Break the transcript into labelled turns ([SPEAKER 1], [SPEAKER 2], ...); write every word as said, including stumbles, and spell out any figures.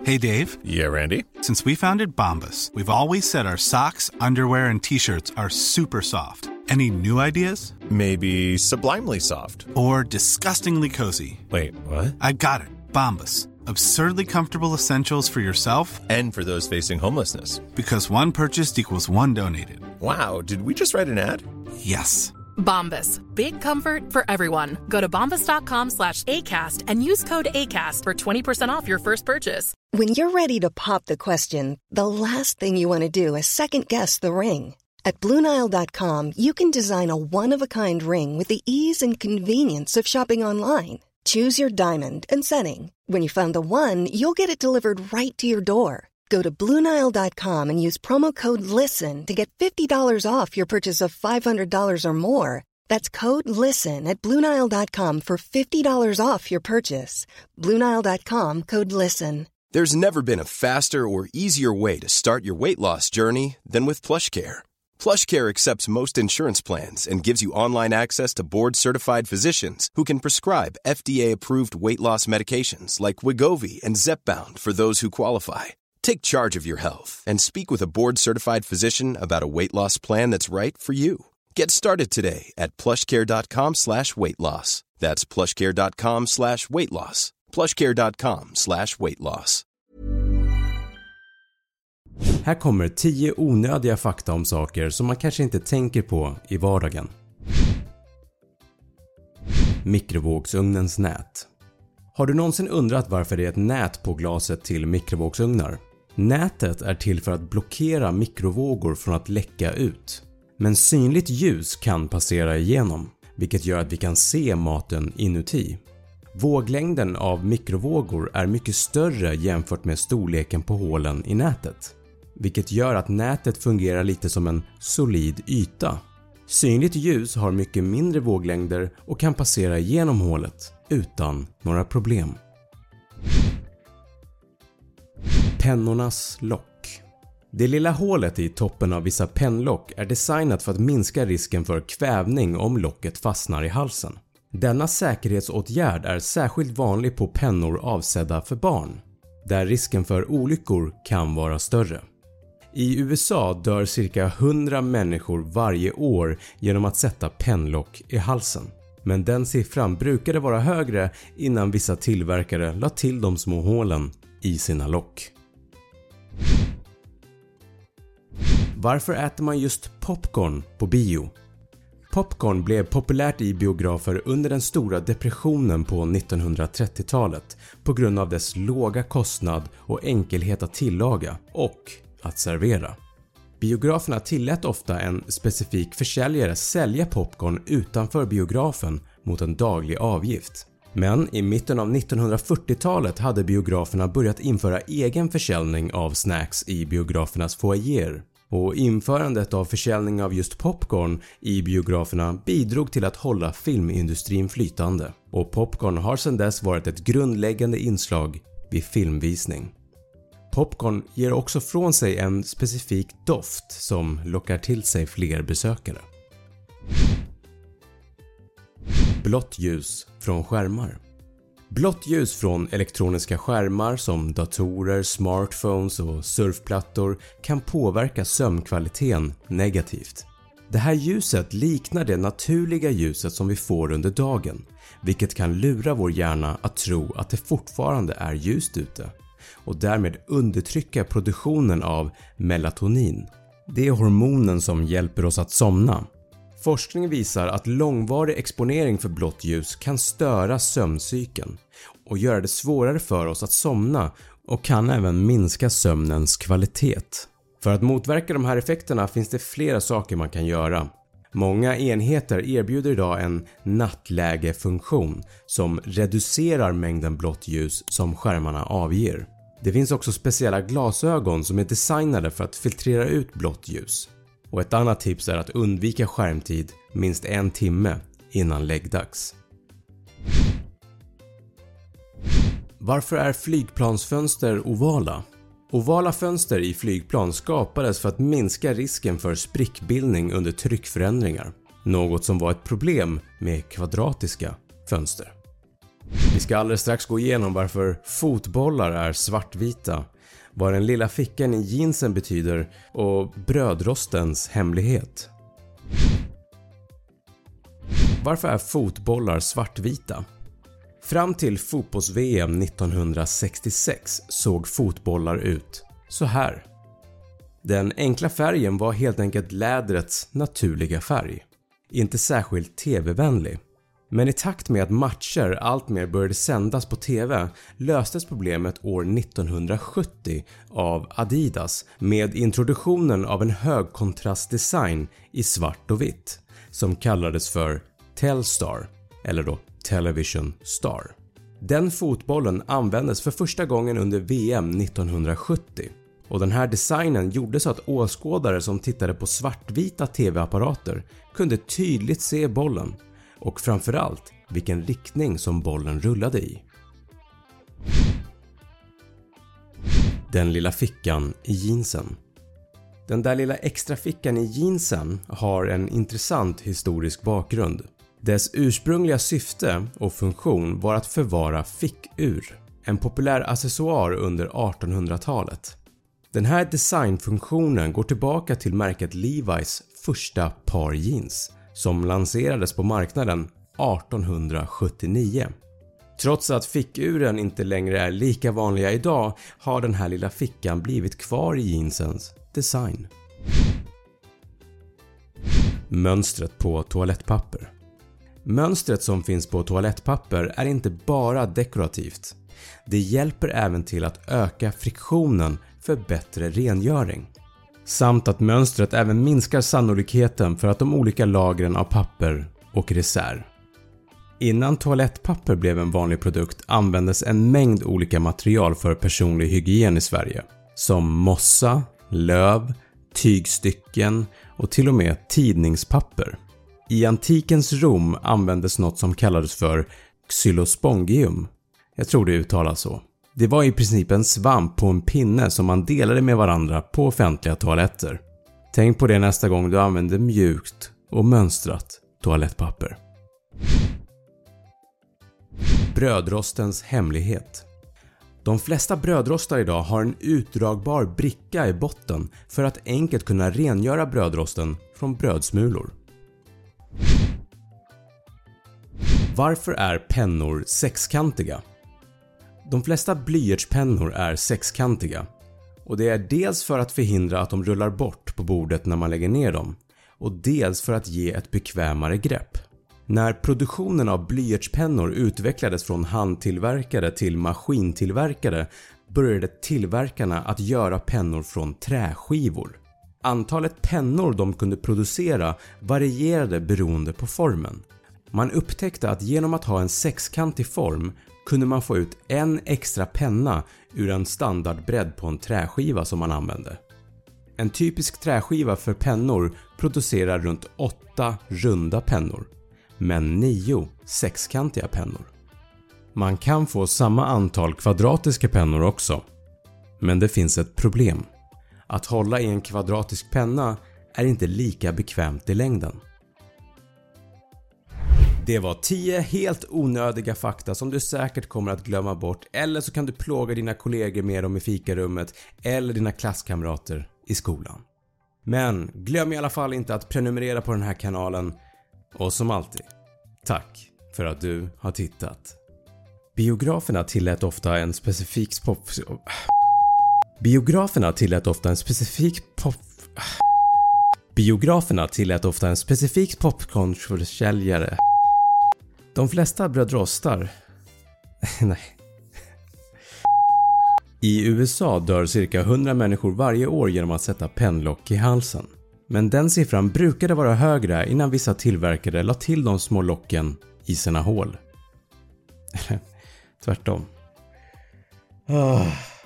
[SPEAKER 1] Hey, Dave.
[SPEAKER 2] Yeah, Randy.
[SPEAKER 1] Since we founded Bombas, we've always said our socks, underwear, and T-shirts are super soft. Any new ideas?
[SPEAKER 2] Maybe sublimely soft.
[SPEAKER 1] Or disgustingly cozy.
[SPEAKER 2] Wait, what?
[SPEAKER 1] I got it. Bombas. Absurdly comfortable essentials for yourself
[SPEAKER 2] and for those facing homelessness.
[SPEAKER 1] Because one purchased equals one donated.
[SPEAKER 2] Wow, did we just write an ad?
[SPEAKER 1] Yes.
[SPEAKER 3] Bombas. Big comfort for everyone. Go to bombas.com slash ACAST and use code ACAST for twenty percent off your first purchase.
[SPEAKER 4] When you're ready to pop the question, the last thing you want to do is second-guess the ring. At Blue Nile dot com, you can design a one-of-a-kind ring with the ease and convenience of shopping online. Choose your diamond and setting. When you find the one, you'll get it delivered right to your door. Go to Blue Nile dot com and use promo code LISTEN to get fifty dollars off your purchase of five hundred dollars or more. That's code LISTEN at Blue Nile dot com for fifty dollars off your purchase. Blue Nile dot com, code LISTEN.
[SPEAKER 5] There's never been a faster or easier way to start your weight loss journey than with PlushCare. PlushCare accepts most insurance plans and gives you online access to board-certified physicians who can prescribe F D A-approved weight loss medications like Wegovy and Zepbound for those who qualify. Take charge of your health and speak with a board-certified physician about a weight loss plan that's right for you. Get started today at plushcare.com slash weight loss. That's plushcare.com slash weight loss. plushcare.com slash weight loss.
[SPEAKER 6] Här kommer tio onödiga fakta om saker som man kanske inte tänker på i vardagen. Mikrovågsugnens nät. Har du någonsin undrat varför det är ett nät på glaset till mikrovågsugnar? Nätet är till för att blockera mikrovågor från att läcka ut. Men synligt ljus kan passera igenom, vilket gör att vi kan se maten inuti. Våglängden av mikrovågor är mycket större jämfört med storleken på hålen i nätet, vilket gör att nätet fungerar lite som en solid yta. Synligt ljus har mycket mindre våglängder och kan passera igenom hålet utan några problem. Pennornas lock. Det lilla hålet i toppen av vissa pennlock är designat för att minska risken för kvävning om locket fastnar i halsen. Denna säkerhetsåtgärd är särskilt vanlig på pennor avsedda för barn, där risken för olyckor kan vara större. I U S A dör cirka hundra människor varje år genom att sätta pennlock i halsen. Men den siffran brukade vara högre innan vissa tillverkare la till de små hålen i sina lock. Varför äter man just popcorn på bio? Popcorn blev populärt i biografer under den stora depressionen på nittonhundratrettiotalet på grund av dess låga kostnad och enkelhet att tillaga och att servera. Biograferna tillät ofta en specifik försäljare sälja popcorn utanför biografen mot en daglig avgift. Men i mitten av nittonhundrafyrtiotalet hade biograferna börjat införa egen försäljning av snacks i biografernas foajer. Och införandet av försäljning av just popcorn i biograferna bidrog till att hålla filmindustrin flytande. Och popcorn har sedan dess varit ett grundläggande inslag vid filmvisning. Popcorn ger också från sig en specifik doft som lockar till sig fler besökare. Blått ljus från skärmar. Blått ljus från elektroniska skärmar som datorer, smartphones och surfplattor kan påverka sömnkvaliteten negativt. Det här ljuset liknar det naturliga ljuset som vi får under dagen, vilket kan lura vår hjärna att tro att det fortfarande är ljust ute och därmed undertrycka produktionen av melatonin. Det är hormonen som hjälper oss att somna. Forskning visar att långvarig exponering för blått ljus kan störa sömncykeln och göra det svårare för oss att somna och kan även minska sömnens kvalitet. För att motverka de här effekterna finns det flera saker man kan göra. Många enheter erbjuder idag en nattlägefunktion som reducerar mängden blått ljus som skärmarna avger. Det finns också speciella glasögon som är designade för att filtrera ut blått ljus. Och ett annat tips är att undvika skärmtid minst en timme innan läggdags. Varför är flygplansfönster ovala? Ovala fönster i flygplan skapades för att minska risken för sprickbildning under tryckförändringar. Något som var ett problem med kvadratiska fönster. Vi ska alldeles strax gå igenom varför fotbollar är svartvita, vad den lilla fickan i jeansen betyder och brödrostens hemlighet. Varför är fotbollar svartvita? Fram till fotbolls-V M nittonhundrasextiosex såg fotbollar ut så här. Den enkla färgen var helt enkelt lädrets naturliga färg. Inte särskilt tv-vänlig. Men i takt med att matcher allt mer började sändas på tv löstes problemet år nittonhundrasjuttio av Adidas med introduktionen av en högkontrastdesign i svart och vitt som kallades för Telstar eller då Television Star. Den fotbollen användes för första gången under V M nittonhundrasjuttio och den här designen gjorde så att åskådare som tittade på svartvita tv-apparater kunde tydligt se bollen och framförallt vilken riktning som bollen rullade i. Den lilla fickan i jeansen. Den där lilla extra fickan i jeansen har en intressant historisk bakgrund. Dess ursprungliga syfte och funktion var att förvara fickur, en populär accessoar under artonhundratalet. Den här designfunktionen går tillbaka till märket Levi's första par jeans som lanserades på marknaden artonhundrasjuttionio. Trots att fickuren inte längre är lika vanliga idag har den här lilla fickan blivit kvar i jeansens design. Mönstret på toalettpapper. Mönstret som finns på toalettpapper är inte bara dekorativt. Det hjälper även till att öka friktionen för bättre rengöring. Samt att mönstret även minskar sannolikheten för att de olika lagren av papper åker isär. Innan toalettpapper blev en vanlig produkt användes en mängd olika material för personlig hygien i Sverige. Som mossa, löv, tygstycken och till och med tidningspapper. I antikens Rom användes något som kallades för xylospongium. Jag tror det uttalas så. Det var i princip en svamp på en pinne som man delade med varandra på offentliga toaletter. Tänk på det nästa gång du använder mjukt och mönstrat toalettpapper. Brödrostens hemlighet. De flesta brödrostar idag har en utdragbar bricka i botten för att enkelt kunna rengöra brödrosten från brödsmulor. Varför är pennor sexkantiga? De flesta blyertspennor är sexkantiga och det är dels för att förhindra att de rullar bort på bordet när man lägger ner dem och dels för att ge ett bekvämare grepp. När produktionen av blyertspennor utvecklades från handtillverkare till maskintillverkare började tillverkarna att göra pennor från träskivor. Antalet pennor de kunde producera varierade beroende på formen. Man upptäckte att genom att ha en sexkantig form kunde man få ut en extra penna ur en standardbredd på en träskiva som man använde. En typisk träskiva för pennor producerar runt åtta runda pennor, men nio sexkantiga pennor. Man kan få samma antal kvadratiska pennor också, men det finns ett problem. Att hålla i en kvadratisk penna är inte lika bekvämt i längden. Det var tio helt onödiga fakta som du säkert kommer att glömma bort, eller så kan du plåga dina kollegor med dem i fikarummet eller dina klasskamrater i skolan. Men glöm i alla fall inte att prenumerera på den här kanalen och som alltid, tack för att du har tittat. Biograferna tillät ofta en specifik pop... Biograferna tillät ofta en specifik pop... Biograferna tillät ofta en specifik popcornförsäljare. De flesta brödrostar... Nej. I U S A dör cirka hundra människor varje år genom att sätta pennlock i halsen. Men den siffran brukade vara högre innan vissa tillverkare la till de små locken i sina hål. Tvärtom. Oh.